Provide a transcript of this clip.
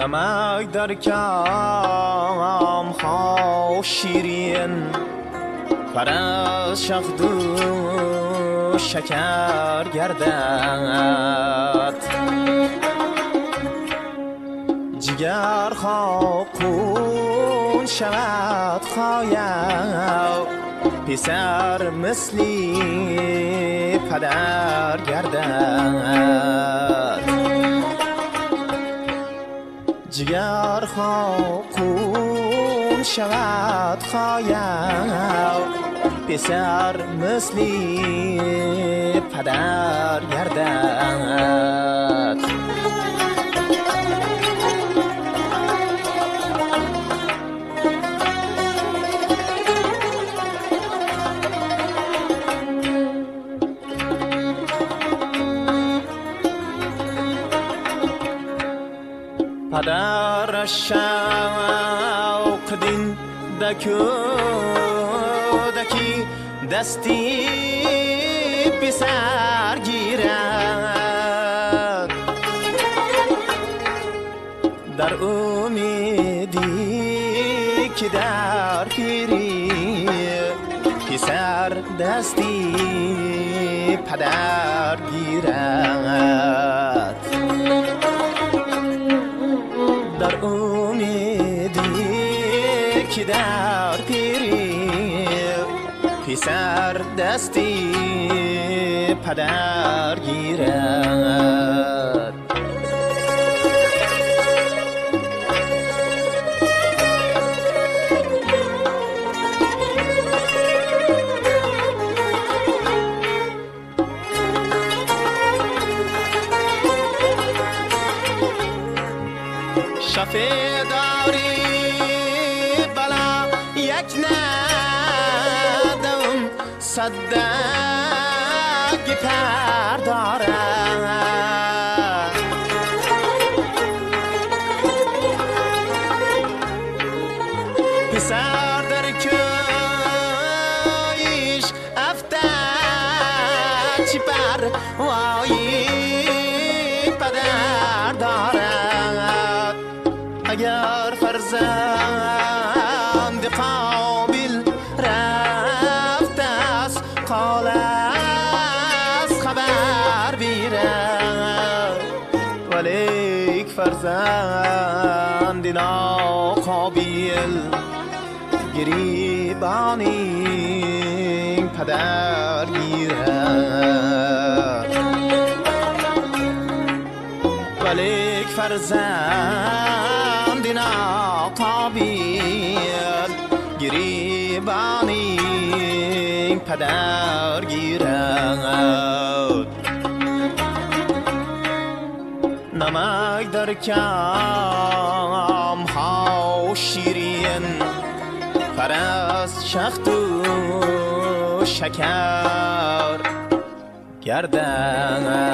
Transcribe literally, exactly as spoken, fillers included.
نمک در کام ها شیرین فرس شخد و شکر گردد جگر خاقون شود خواید پسر مثلی پدر گردد جگر خاقون شود خواید پسر مثلی پدر گردد پدر شوق دین دکو دکی دستی پسر گیرد در امیدی که در پیری پسر دستی پدر گیرد در امیدی که در پیری پسر دستی پدر گیرد شفه داری بلا یک ندم صدق پر دارد پسر در کیش افتاد چی پر وایی پدر دارد اگر فرزند قابل رفت است قال از خبر بیرد ولیک فرزند ناقابل گریبانی پدر گیرد ولیک فرزند ناقابل گریبانی پدر گیرد نمک در کام ها شیرین فرس شخد و شکر گردد